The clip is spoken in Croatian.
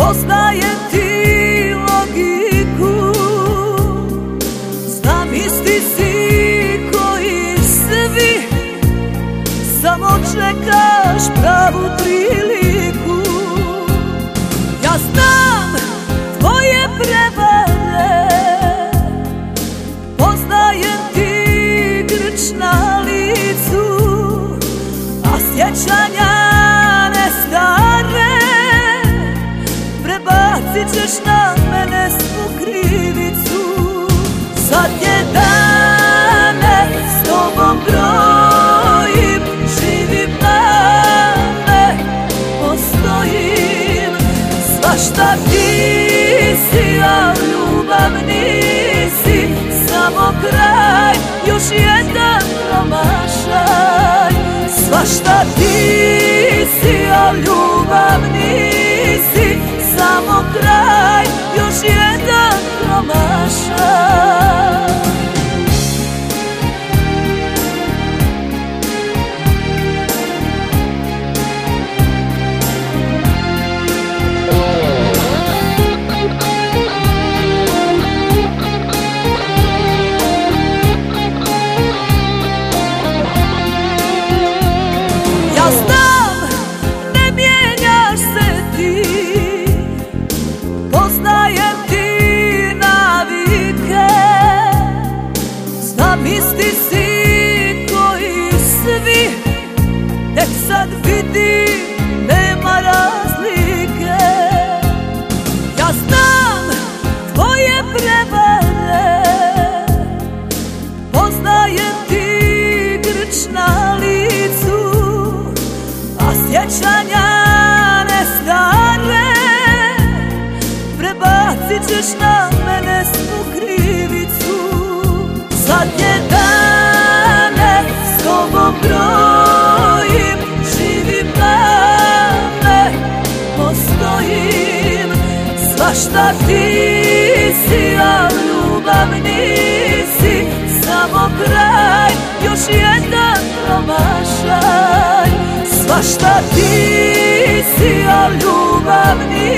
Poznajem ti logiku, znam isti si koji svi, samo čekaš pravu priliku. Ja znam tvoje prevare, poznajem ti grč na licu, a sjećanja ne stare, prebacit ćeš na mene svu krivicu. Zadnje dane s tobom brojim, živim na me, postojim. Svašta ti si, a ljubav nisi, samo kraj, još jedan promašaj. Svašta ti si, a ljubav nisi, samo kraj, još jedan promašaj. Ja znam, ne mijenjaš se ti, poznajem ti navike, znam isti si koji svi, tek sad vidim nema razlike. Ja znam tvoje prevare, poznajem ti grč na licu, a sjećanja ne stare, prebacit ćeš na mene svu krivicu. Zadnje dane s tobom brojim, živim na me, postojim. Svašta ti si, a ljubav nisi, samo kraj, još jedan promašaj. Svašta ti si, a ljubav nisi,